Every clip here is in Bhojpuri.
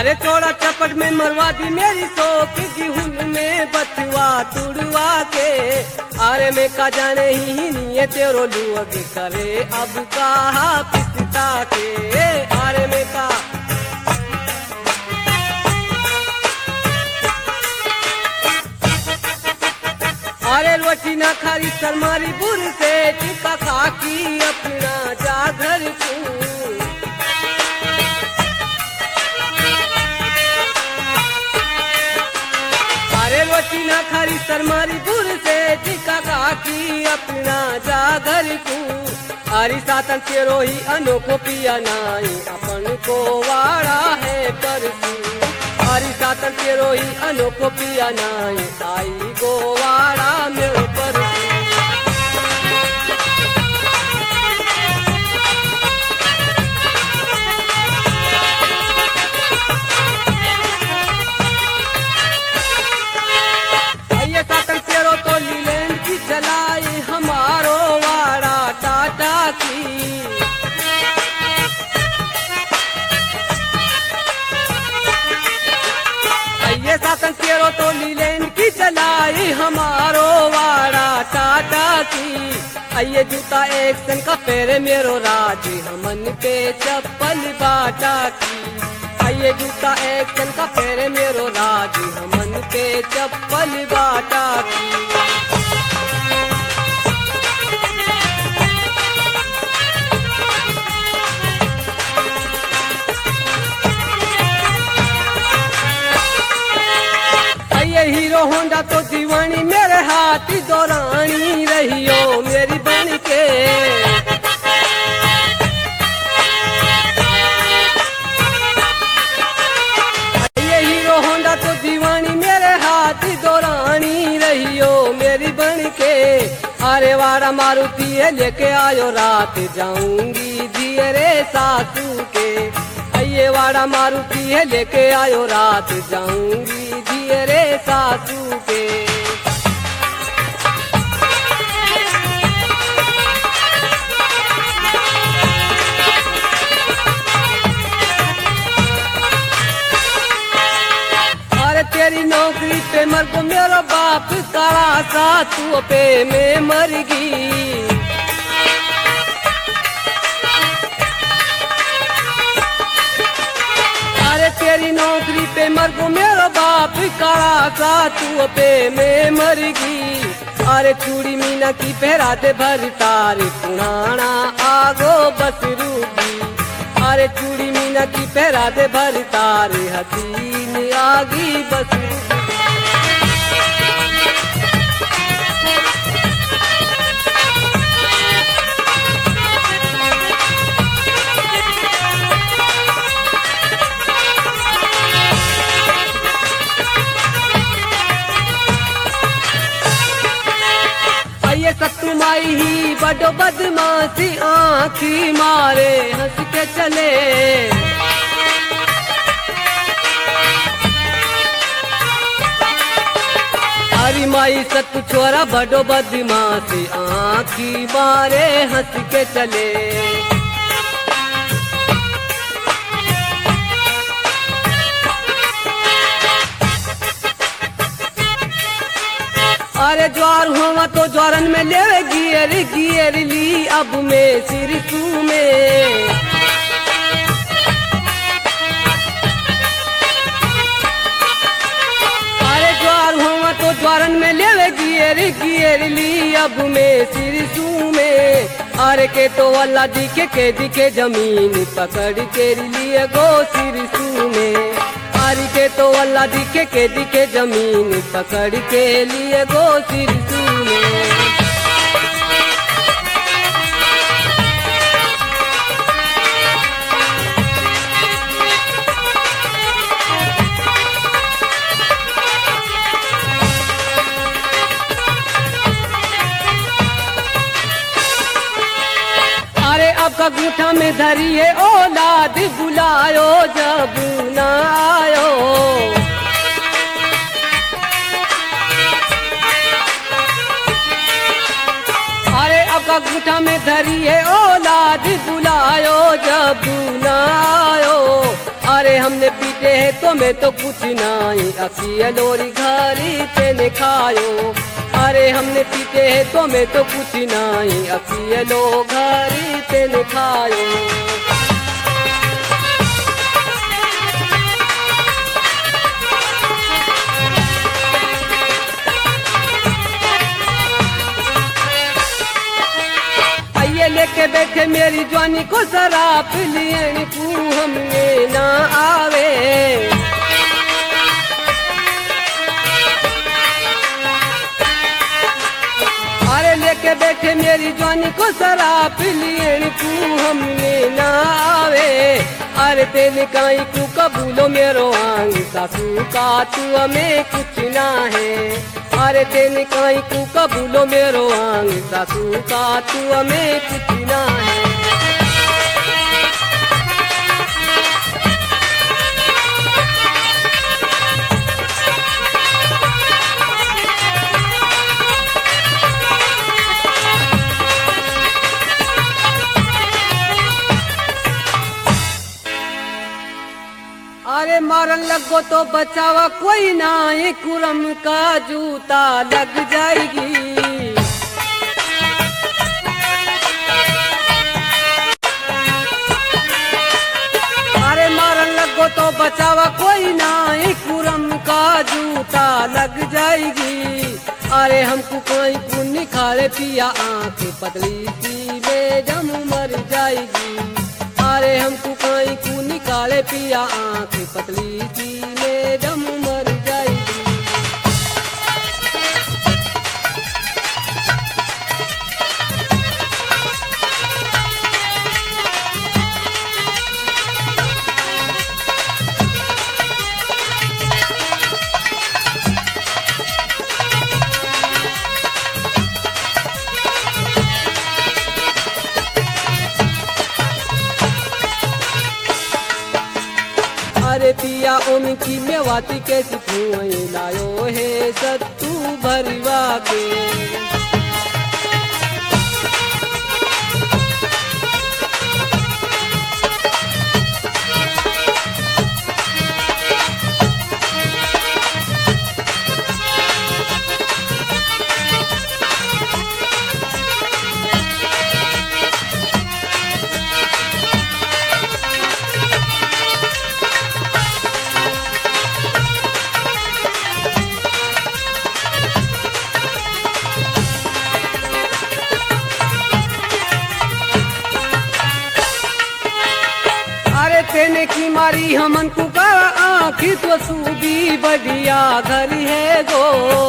अरे थोड़ा चपट में मरवा दी मेरी सोख गेहूं में बथुआ तुड़वा के। अरे मैं का जाने ही नहीं है तेरो लुअग करे अब कहा पिता के। अरे मैं का अरे रोटी ना खारी सरमारी बुर से टिका खाकी अपना जा घर तू। अरे रोटी ना खारी सरमारी बुर से टिका खाकी अपना जा घर तू। अरे सातन तेरो ही अनोखो पिया नाई अपन को वाड़ा है कर तू। हरी सातन तेरो ही अनोखो पिया नाई आई गोवाड़ा मेरे पर। ये सातन तेरो तो लीलैंड की चलाई हमारो वाड़ा टाटा की। ये सातन तेरो तो लीलैंड की चलाई हमारो वाड़ा टाटा की। ये जूता एक सन का पैरे मेरो राज हमन पे चप्पल बाटा की। ये जूता एक सन का पैरे मेरो राज हमन पे चप्पल बाटा की। हीरो होंडा तो दीवानी मेरे हाथ दौरानी रहियो मेरी बन के। ये हीरो होंडा तो दीवानी मेरे हाथ दौरानी रहियो मेरी बन के। अरे वाड़ा मारुति है लेके आयो रात जाऊंगी धीरे सासू के। ये वाड़ा मारुति है लेके आयो रात जाऊंगी धीरे सासू के। अरे तेरी नौकरी पे मर को मेरा बाप काला सा तू पे मैं मर गई। तेरी नौकरी पे मर को मेरा बाप काला सा तू पे मैं मर गई। अरे चूड़ी मीना की पहरा दे भर तार पुराना आगो बस रूगी। अरे चूड़ी मीना की पहरा दे भर तार हसीन आगी बस रूगी। ये सत्तू माई ही बड़ो बदमाशी आँखी मारे हंस के चले। हरी माई सत्तू छोरा बड़ो बदमाशी आँखी मारे हंस के चले। अरे ज्वार हुआ तो ज्वारन में ले गियर गियर ली अब मैं सिरसू में। अरे ज्वार हुआ तो ज्वारन में ले गियर गियर ली अब मैं सिरसू में। अरे के तो अल्लाह दिखे जमीन पकड़ के लिए गो सिरसू में। हरी के तो अल्लाह दिखे जमीन पकड़ के लिए गो सिरसू में। अरे अब का गूठा में धरी है औलाद बुलायो जब ना आयो। अरे अब का गूठा में धरी है औलाद बुलायो जब ना आयो। अरे हमने पीटे है तो मैं तो कुछ नहीं अखिया लोरी घरी तेने खायो। अरे हमने पीटे है तो मैं तो कुछ नहीं अखिया लो घरी तेने खायो। आइए लेके बैठे मेरी जवानी को शराब लिए तू हमने ना आवे। अरे लेके बैठे मेरी जवानी को शराब लिए तू हमने ना आवे। अरे तेने काई तू कबूलो मेरो आंग सासू का तू हमें कुछ ना है। अरे तेने काई तू कबूलो मेरो आंग सासू का तू हमें कुछ ना है। अरे मारन लगो तो बचावा कोई ना ये कुरम का जूता लग जाएगी। अरे मारन लगो तो बचावा कोई ना ये कुरम का जूता लग जाएगी। अरे हमको कोई पुण्य खाले पिया आंखें पतली सी बेदम मर जाएगी। अरे हमको कहीं को निकाले पिया आंखें पतली सी बेदम मर जाएगी। अरे पिया ओम की मेवाती कैसी धुआं लायो है सत्तू भरवा के। तेने की मारी हमन को का आँखी तो सूदी बढ़िया घर है गो।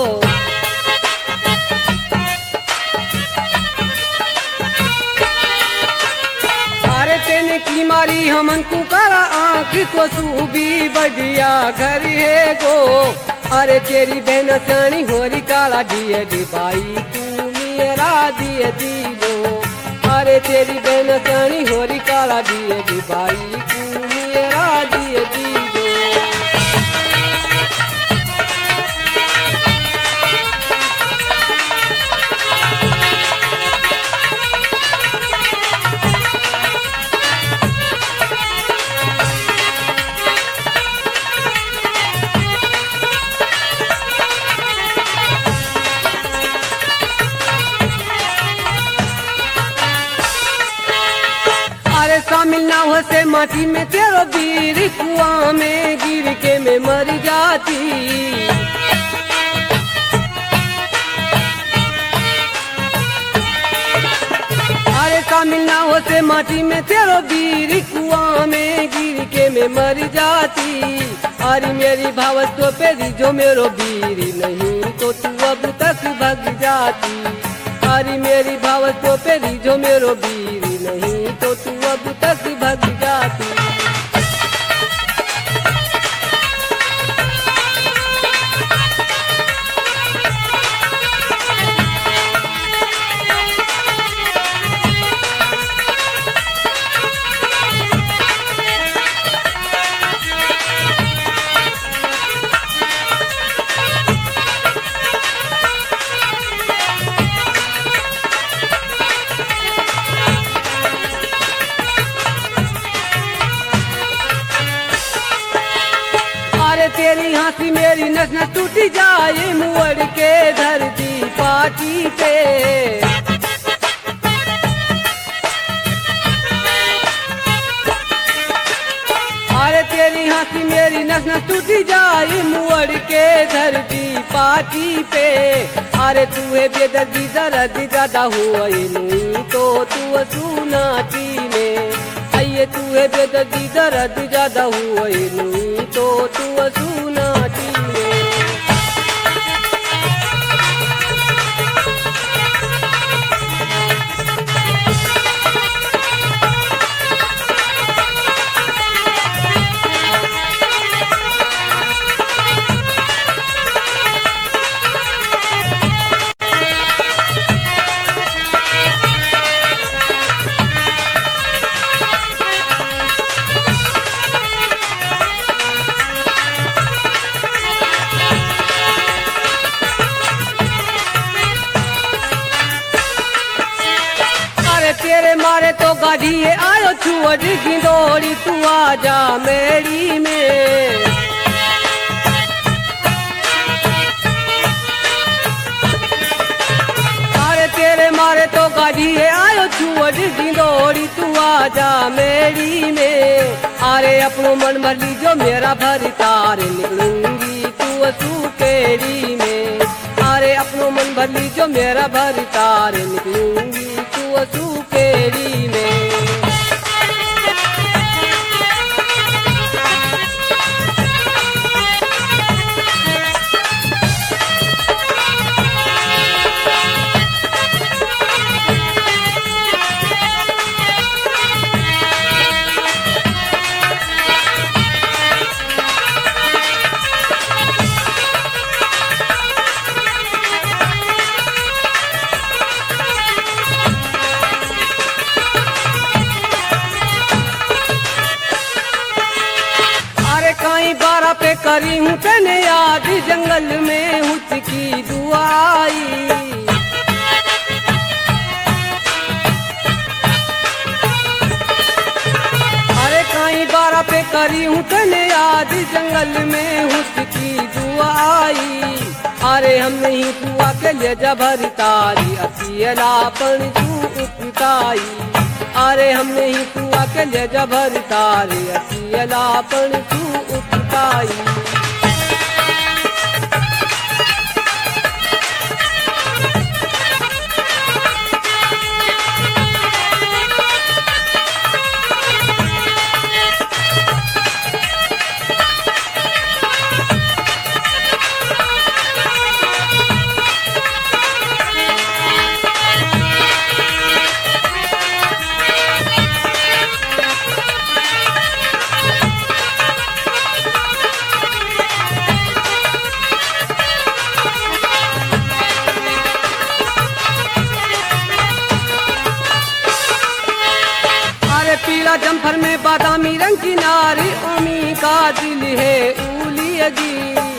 अरे तेने की मारी हमन को का आँखी तो सूदी बढ़िया घर है गो। अरे तेरी बहन सानी होरी काला दिए दी भाई तू मेरा दिए दी लो। अरे तेरी बहन सानी होरी काला दिए दी भाई तू मेरा दिए दी लो। अरे शामिल ना हो से माटी में तेरो वीर कुआं में गिर के मैं मर जाती। अरे शामिल ना हो से माटी में तेरो वीर कुआं में गिर के मैं मर जाती। अरे मेरी भावस्तों पे जो मेरो वीर नहीं तो तू अब तक भग जाती। अरे मेरी भावस्तों पे जो मेरो वीर नहीं तो तू अब तक भग जाती। अरे तेरी हंसी मेरी नस नस टूटी जाए मुड़ के धरती पाटी पे। अरे तेरी हंसी मेरी नस नस टूटी जाए मुड़ के धरती पाटी पे। अरे तू है बेदर्दी दर्द ज्यादा हुआ तो तू सुनाती में। ये तू है बेदर्दी दर्द ज्यादा हुआ तो तू सुनाती में। तेरे मारे तो गाड़ी आयो छुअर गिंदोड़ी तू आजा मेरी में। अरे तेरे मारे तो गाड़ी आयो छुअर गिंदोड़ी तू आजा मेरी में। अरे अपनो मन मरली जो मेरा भरी तार निकलूंगी तू सुकेड़ी में। अरे अपनो मन भरली जो मेरा भरी तार निकलूंगी तू सुकेड़ी में। कहीं बारह पे करी हूँ तेने याद जंगल में उसकी दुआई। अरे कहीं बारह पे करी हूँ तेने याद जंगल में उसकी दुआई। अरे हम नहीं हुआ के ले जा भरी तारी अकेलापन तू उपताई। अरे हम नहीं हुआ के ले जा भरी तारी अकेलापन तू उपताई। पीला जम्फर में बादामी रंग की नारी ओमी का दिल है उलियगी।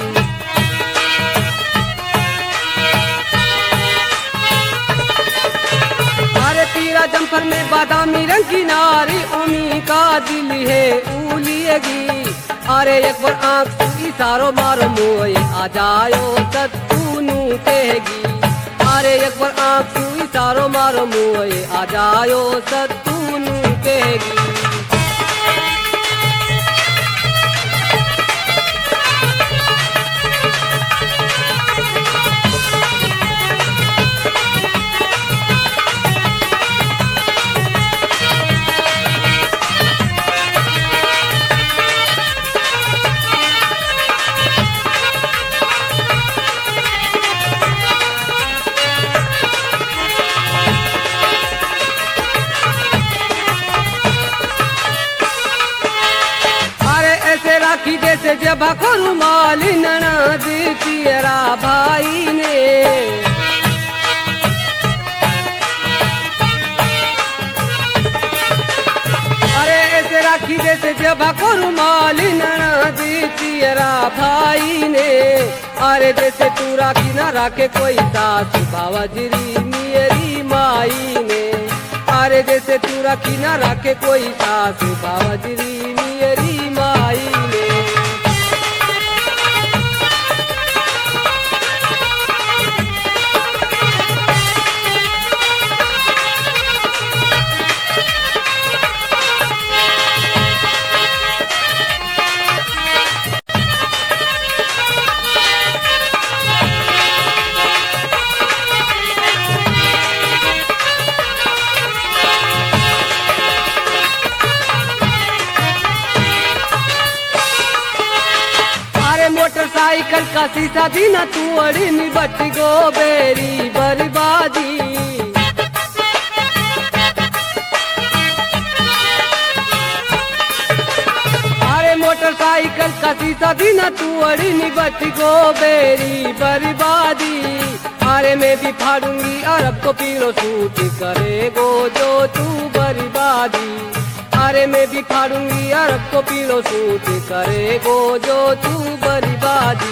अरे पीला जम्फर में बादामी रंग की नारी ओमी का दिल है उलियगी। अरे एक बार आँख से इशारो मारो मोए आ जायो सत्तूनू कहेगी। अरे एक बार आँख से इशारो मारो मोए आ जायो सत्तूनू कहेगी। राखी जैसे जब रुमाल ननद तेरा भाई ने। अरे ऐसे राखी जैसे जब रुमाल ननद तेरा भाई ने। अरे जैसे तू राखी ना राखे कोई सास बावजरी मेरी माई ने। अरे जैसे तू राखी ना राखे कोई सास बावजरी मेरी माई ने। मोटरसाइकिल का शीशा भी न तोड़ी नी बच गो बेरी बर्बादी। अरे मोटरसाइकिल का शीशा भी न तोड़ी नी बच गो बेरी बर्बादी। अरे मैं भी फाड़ूंगी अरब को पीलो सूट करेगो जो तू बर्बादी। अरे मैं भी फाड़ूंगी अरब को पीलो सूट करेगो जो तू बर्बादी।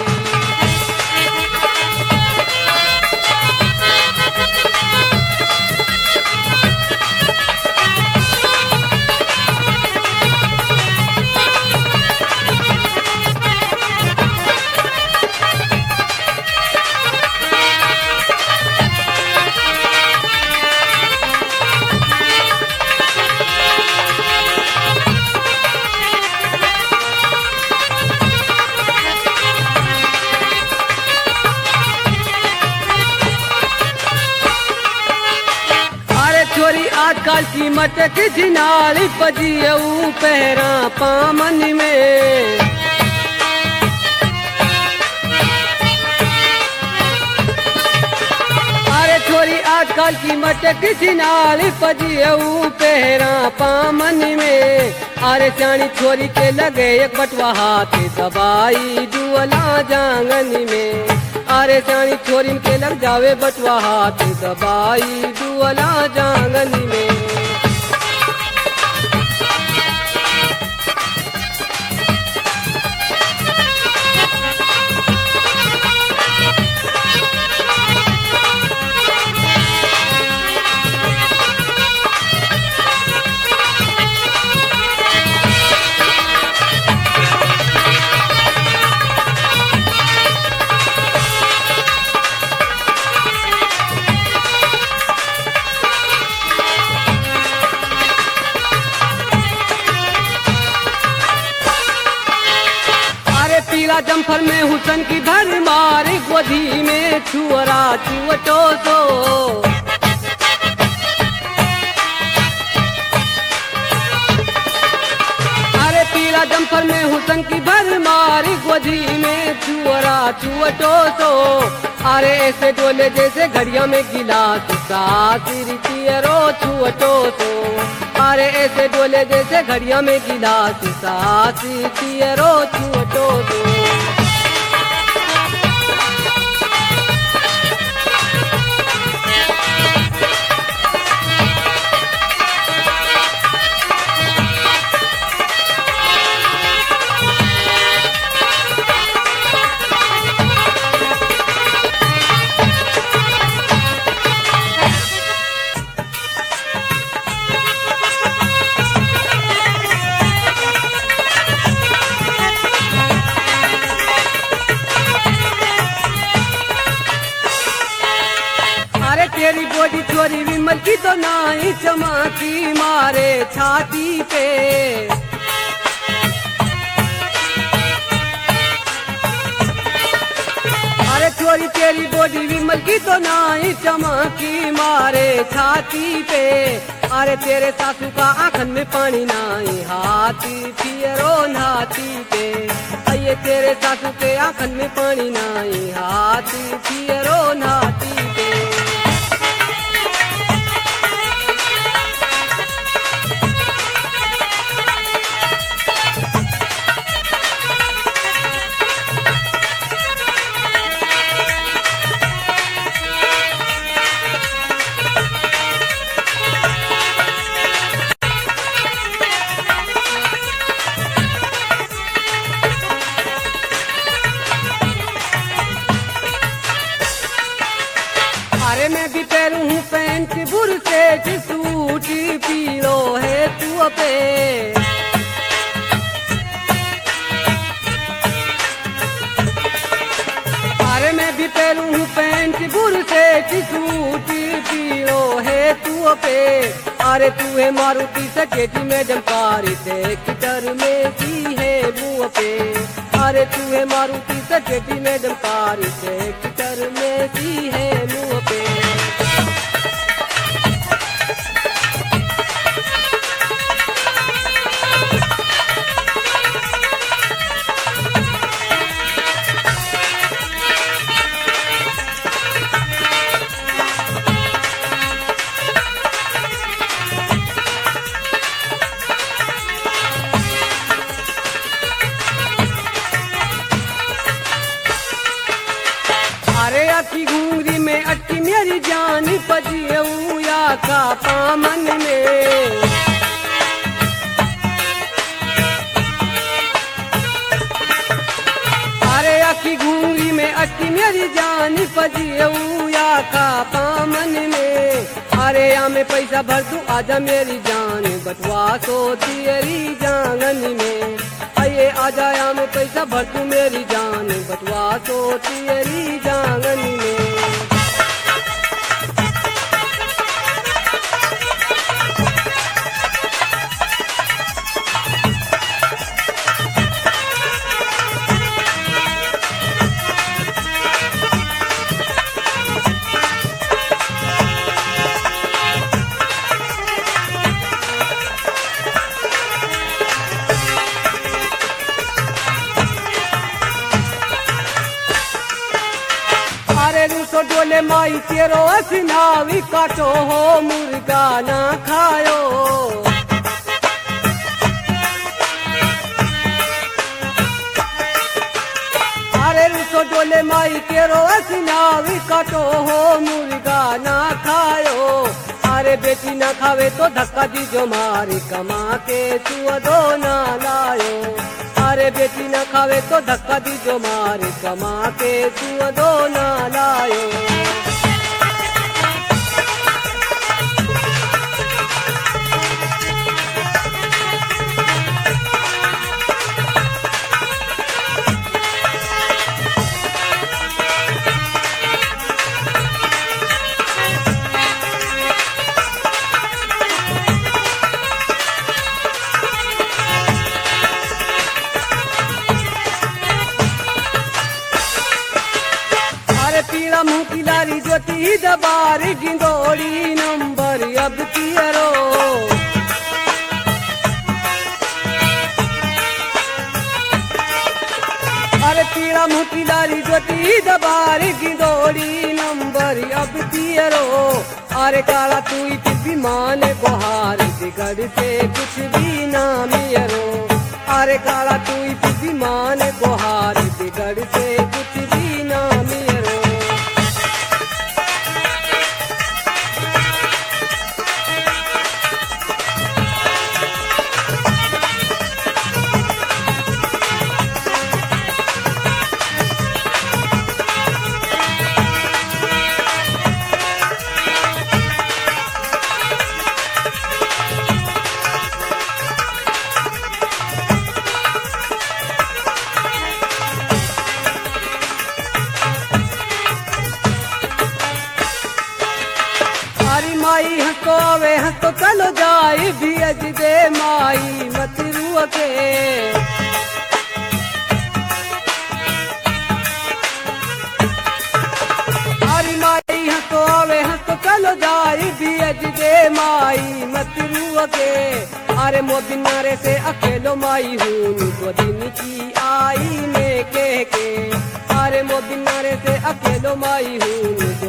आजकल कीमत की जिनाली पजियऊ पहरा पामन में। अरे छोरी आजकल कीमत की जिनाली पजियऊ पहरा पामन में। अरे चाणी छोरी के लगे एक बटवा हाथ दबाई जुअला जांगन में। अरे चाणी छोरी के लग जावे बटवा हाथ दबाई जुअला जांगन में। पीला जम्फर में हुसन की भर मारे गोदी में छुअरा चुअटो सो। अरे पीला जम्फर में हुसन की भर मारी गोदी में छुअरा चुअटो सो। अरे ऐसे डोले जैसे घड़िया में गिलास सातिर पियरो छुअटो सो। अरे ऐसे डोले जैसे घड़िया में गिलास सातिर पियरो छुअटो सो। तेरी बॉडी छोरी विमल की तो नाई चमकी मारे छाती पे। अरे छोरी तेरी बॉडी विमल की तो नाई चमकी मारे छाती पे। अरे तेरे सासू का आंखन में पानी नाई हाथी पियरो नाती पे। अये तेरे सासू के आंखन में पानी नाई हाथी पियरो नाती पे। अरे मैं भी पहनू हूँ पैंट बुरशेट सूट पीलो है तू पे। अरे मैं भी पहनू हूँ पैंट बुरशेट सूट पीलो है तू पे। अरे तू है मारुति सकेती में जमकारी देख डर में सी है मुँह पे। अरे तू है मारुति सकेती में जमकारी देख डर में सी है मुँह पे। मेरी जान पजियऊ या का पामन में। अरे अखी घूंगी में अटकी मेरी जान पजियऊ या का पामन में। अरे या में पैसा भर दूं आजा मेरी जान बटवा सो तेरी जांगन में। अये आजा या में पैसा भर दूं मेरी जान बटवा सो तेरी जांगन में। अरे रूसो डोले माई तेरो सिनावी काटो हो मुर्गा ना खायो। अरे रूसो डोले माई तेरो सिनावी काटो हो मुर्गा ना खायो। अरे बेटी ना खावे तो धक्का दीजो मारी कमा के तू अदो ना लायो। अरे बेटी न खावे तो धक्का दीजो मारे कमा के तू अदो ना लायो। पीड़ा मुँह की लारी ज्योति दबारी गिंदोड़ी नंबर अब कियरो। अरे पीड़ा मुँह की लारी ज्योति दबारी गिंदोड़ी नंबर अब कियरो। अरे काला तू फिर भी मान गुहार बिगड़ से कुछ भी ना मियरो। अरे काला तू फिर भी मान गुहार बिगड़ से कुछ भी ना मियरो। माई हंसो आवे हंसो चलो जाई भी अज दे माई मत रुआ के। अरे माई हंसो आवे हंसो चलो जाई भी अज दे माई मत रुआ के। अरे मोदिनारे से अकेलो माई हूँ दो दिन की आई में के। अरे मोदिनारे से अकेलो माई हूँ